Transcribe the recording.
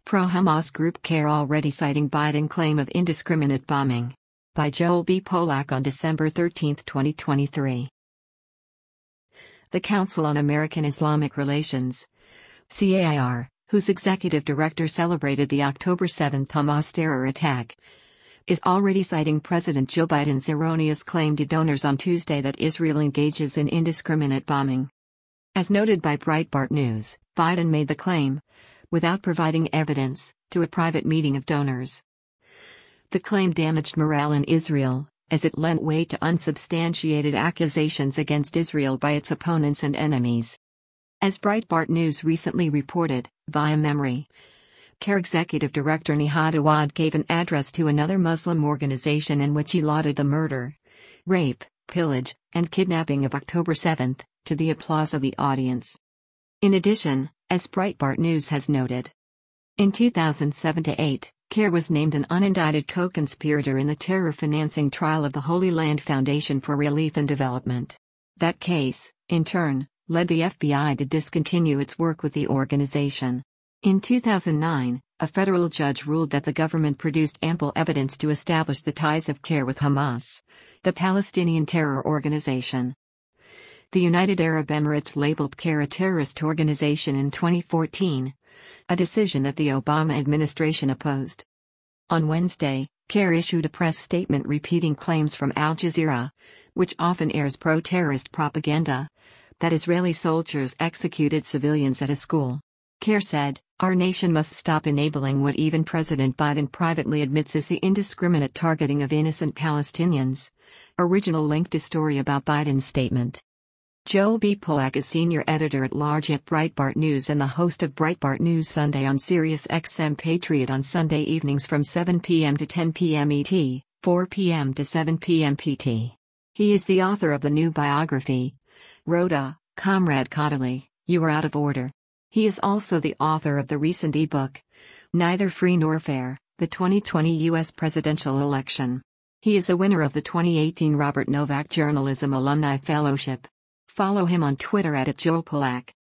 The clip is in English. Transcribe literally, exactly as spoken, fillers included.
Pro-Hamas group CAIR already citing Biden claim of indiscriminate bombing. By Joel B. Polak on December thirteenth, twenty twenty-three. The Council on American Islamic Relations, C A I R, whose executive director celebrated the October seventh Hamas terror attack, is already citing President Joe Biden's erroneous claim to donors on Tuesday that Israel engages in indiscriminate bombing. As noted by Breitbart News, Biden made the claim, without providing evidence, to a private meeting of donors. The claim damaged morale in Israel, as it lent weight to unsubstantiated accusations against Israel by its opponents and enemies. As Breitbart News recently reported, via Memory, CAIR Executive Director Nihad Awad gave an address to another Muslim organization in which he lauded the murder, rape, pillage, and kidnapping of October seventh, to the applause of the audience. In addition, as Breitbart News has noted, in two thousand seven to eight, CAIR was named an unindicted co-conspirator in the terror financing trial of the Holy Land Foundation for Relief and Development. That case, in turn, led the F B I to discontinue its work with the organization. In two thousand nine, a federal judge ruled that the government produced ample evidence to establish the ties of CAIR with Hamas, the Palestinian terror organization. The United Arab Emirates labeled CAIR a terrorist organization in twenty fourteen, a decision that the Obama administration opposed. On Wednesday, CAIR issued a press statement repeating claims from Al Jazeera, which often airs pro-terrorist propaganda, that Israeli soldiers executed civilians at a school. CAIR said, "Our nation must stop enabling what even President Biden privately admits is the indiscriminate targeting of innocent Palestinians." Original link to story about Biden's statement. Joel B. Polak is senior editor-at-large at Breitbart News and the host of Breitbart News Sunday on Sirius X M Patriot on Sunday evenings from seven p m to ten p m E T, four p m to seven p m P T. He is the author of the new biography, Rhoda, Comrade Caudaly, You Are Out of Order. He is also the author of the recent ebook, Neither Free Nor Fair, the twenty twenty U S Presidential Election. He is a winner of the twenty eighteen Robert Novak Journalism Alumni Fellowship. Follow him on Twitter at, at Joel Polak.